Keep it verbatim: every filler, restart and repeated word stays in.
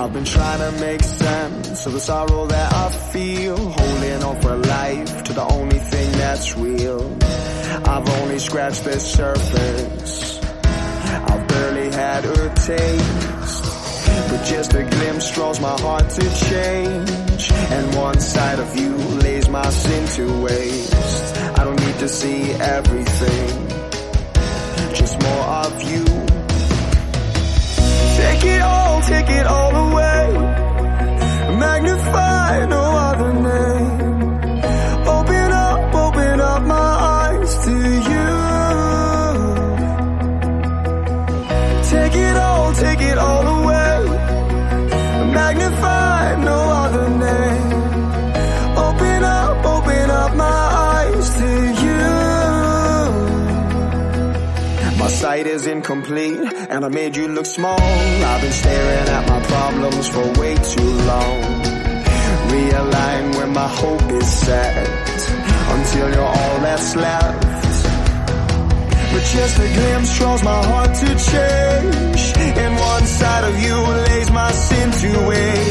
I've been trying to make sense of the sorrow that I feel, holding on for life to the only thing that's real. I've only scratched the surface, I've barely had a taste, but just a glimpse draws my heart to change, and one side of you lays my sin to waste. I don't need to see everything, just more of you. Take it all, take it all away, magnify no other name. Open up, open up my eyes to you. Take it all, take it all away, magnify no other name. Open up, open up my eyes to you. My sight is incomplete, and I made you look small. I've been staring at my problems for way too long. Realign where my hope is set, until you're all that's left. But just a glimpse draws my heart to change, and one side of you lays my sin to waste.